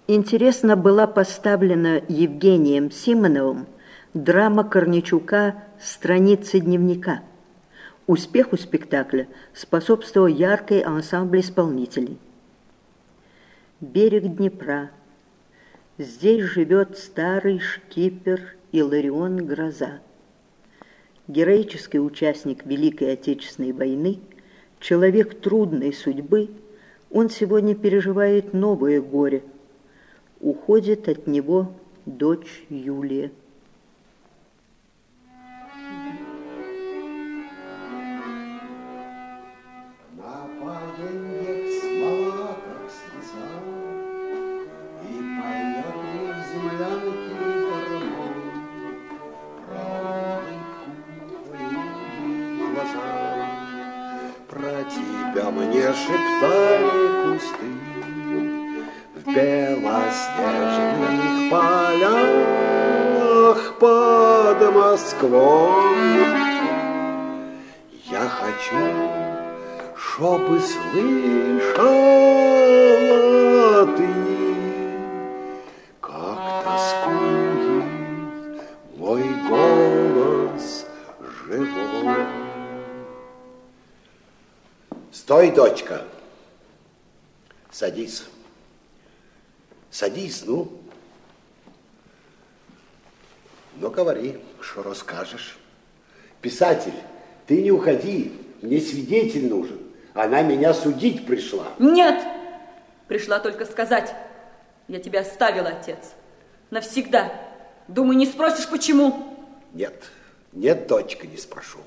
Интересно была поставлена Евгением Симоновым драма Корничука «Страницы дневника». Успеху спектакля способствовал яркий ансамбль исполнителей. Берег Днепра. Здесь живет старый шкипер Иларион Гроза. Героический участник Великой Отечественной войны, человек трудной судьбы, он сегодня переживает новое горе. Уходит от него дочь Юлия. Мне шептали кусты в белоснежных полях под Москвой. Я хочу, чтобы слышала ты, как тоскует мой голос живой. Стой, дочка. Садись. Садись, ну. Ну, говори, что расскажешь. Писатель, ты не уходи. Мне свидетель нужен. Она меня судить пришла. Нет. Пришла только сказать. Я тебя оставила, отец. Навсегда. Думаю, не спросишь, почему? Нет. Нет, дочка, не спрошу.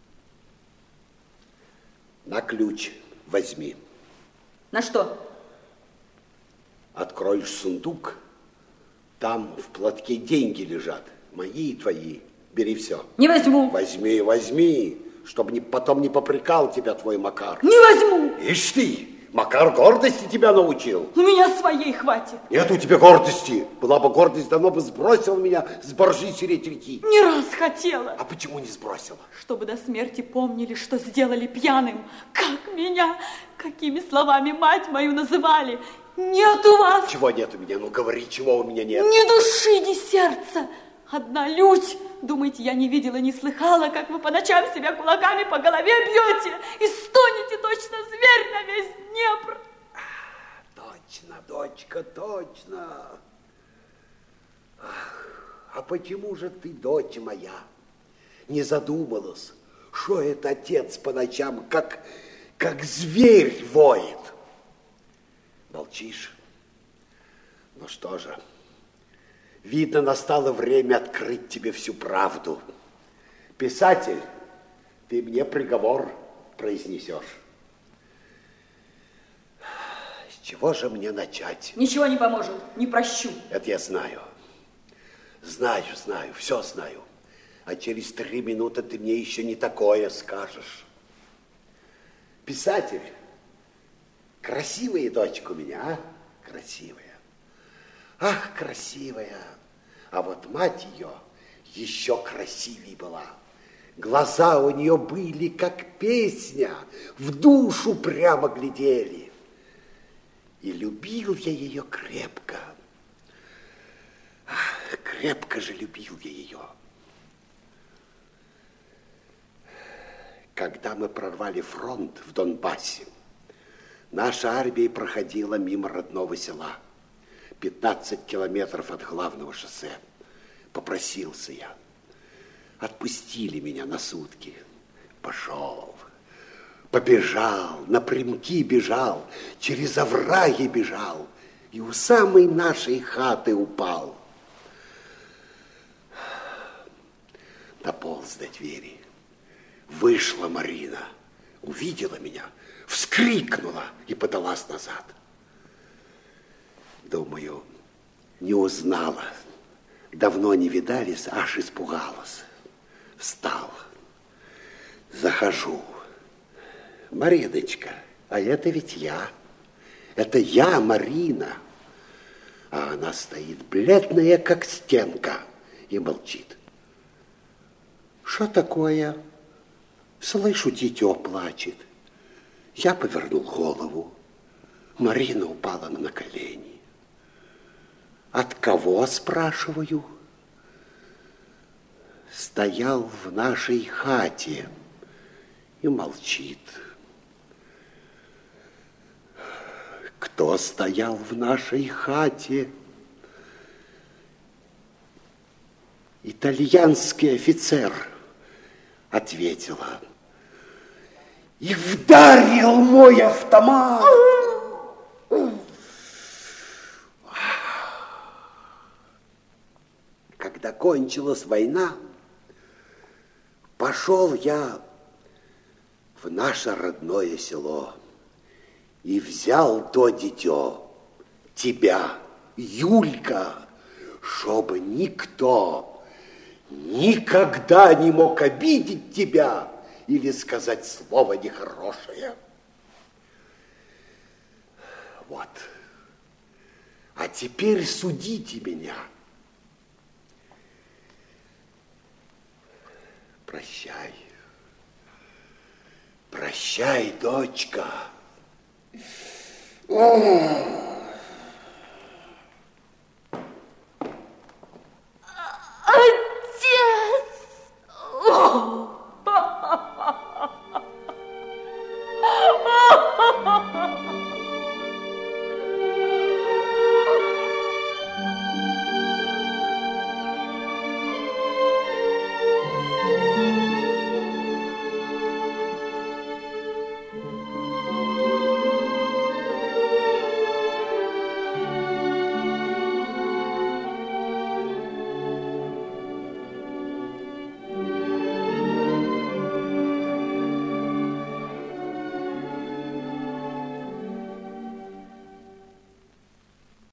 На ключ возьми. На что? Откроешь сундук, там в платке деньги лежат. Мои и твои. Бери все. Не возьму. Возьми, возьми, чтобы потом не попрекал тебя твой Макар. Не возьму. Ишь ты, Макар гордости тебя научил. У меня своей хватит. Нет у тебя гордости. Была бы гордость, давно бы сбросил меня с боржи сереть реки. Не раз хотела. А почему не сбросила? Чтобы до смерти помнили, что сделали пьяным. Как меня, какими словами мать мою называли. Нет у вас. Чего нет у меня? Ну говори, чего у меня нет. Ни души, ни сердца. Одна лють. Думаете, я не видела, не слыхала, как вы по ночам себя кулаками по голове бьете и стонете точно зверь на весь Днепр. Точно, дочка, точно. А почему же ты, дочь моя, не задумалась, что это отец по ночам как зверь воет? Молчишь? Ну что же, видно, настало время открыть тебе всю правду. Писатель, ты мне приговор произнесешь. С чего же мне начать? Ничего не поможет, не прощу. Это я знаю. Знаю, все знаю. А через 3 минуты ты мне еще не такое скажешь. Писатель, красивая дочка у меня, а? Красивая. Ах, красивая. А вот мать ее еще красивее была. Глаза у нее были, как песня, в душу прямо глядели. И любил я ее крепко. Ах, крепко же любил я ее. Когда мы прорвали фронт в Донбассе, наша армия проходила мимо родного села. 15 километров от главного шоссе. Попросился я. Отпустили меня на сутки. Пошел. Побежал, напрямки бежал, через овраги бежал и у самой нашей хаты упал. Дополз до двери. Вышла Марина, увидела меня, вскрикнула и подалась назад. Думаю, не узнала. Давно не видались, аж испугалась. Встал. Захожу. Мариночка, а это ведь я. Это я, Марина. А она стоит бледная, как стенка, и молчит. Что такое? Слышу, дитё плачет. Я повернул голову. Марина упала на колени. От кого, спрашиваю? Стоял в нашей хате и молчит. Кто стоял в нашей хате? Итальянский офицер, ответила. И вдарил мой автомат. Когда кончилась война, пошел я в наше родное село и взял то дитё, тебя, Юлька, чтобы никто никогда не мог обидеть тебя или сказать слово нехорошее. Вот. А теперь судите меня. Прощай. Прощай, дочка.